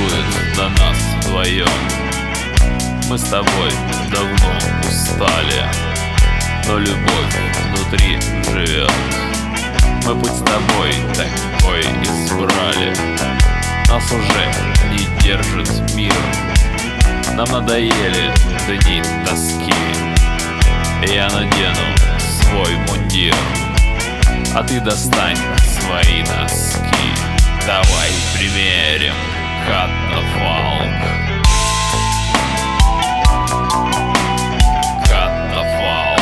тоскует на нас вдвоем. Мы с тобой давно устали, но любовь внутри живет. Мы путь с тобой такой избрали, нас уже не держит мир. Нам надоели дни тоски, я надену свой мундир, а ты достань свои носки. Давай примерим катафалк. Катафалк.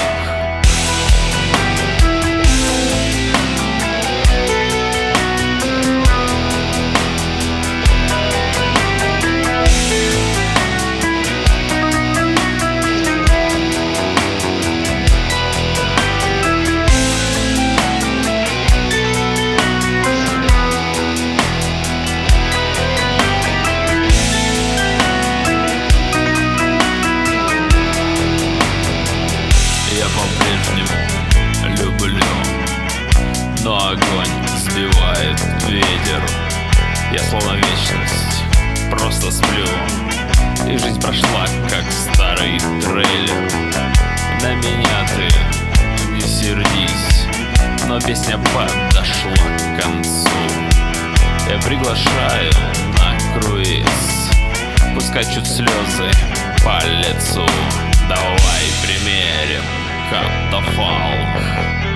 Я по-прежнему люблю, но огонь сбивает ветер. Я словно вечность просто сплю, и жизнь прошла, как старый трейлер. На меня ты не сердись, но песня подошла к концу. Я приглашаю на круиз, пускай чуть слезы по лицу. Давай примерим катафалк.